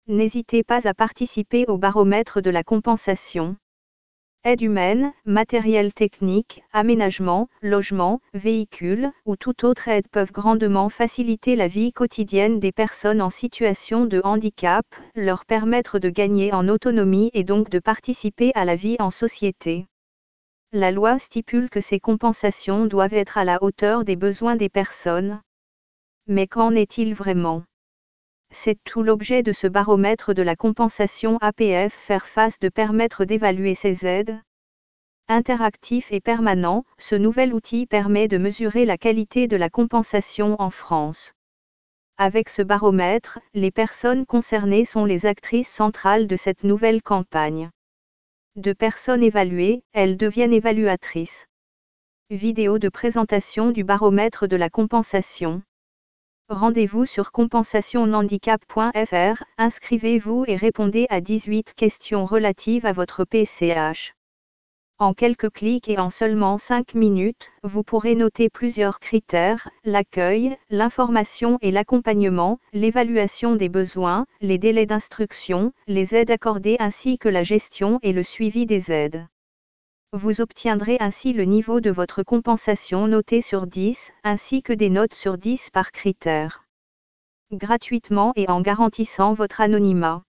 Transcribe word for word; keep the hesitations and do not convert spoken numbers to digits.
n'hésitez pas à participer au baromètre de la compensation. Aide humaine, matériel technique, aménagement, logement, véhicule ou toute autre aide peuvent grandement faciliter la vie quotidienne des personnes en situation de handicap, leur permettre de gagner en autonomie et donc de participer à la vie en société. La loi stipule que ces compensations doivent être à la hauteur des besoins des personnes. Mais qu'en est-il vraiment ? C'est tout l'objet de ce baromètre de la compensation A P F Faire Face de permettre d'évaluer ces aides. Interactif et permanent, ce nouvel outil permet de mesurer la qualité de la compensation en France. Avec ce baromètre, les personnes concernées sont les actrices centrales de cette nouvelle campagne. De personnes évaluées, elles deviennent évaluatrices. Vidéo de présentation du baromètre de la compensation. Rendez-vous sur compensation handicap point F R, inscrivez-vous et répondez à dix-huit questions relatives à votre P C H. En quelques clics et en seulement cinq minutes, vous pourrez noter plusieurs critères, l'accueil, l'information et l'accompagnement, l'évaluation des besoins, les délais d'instruction, les aides accordées ainsi que la gestion et le suivi des aides. Vous obtiendrez ainsi le niveau de votre compensation noté sur dix, ainsi que des notes sur dix par critère. Gratuitement et en garantissant votre anonymat.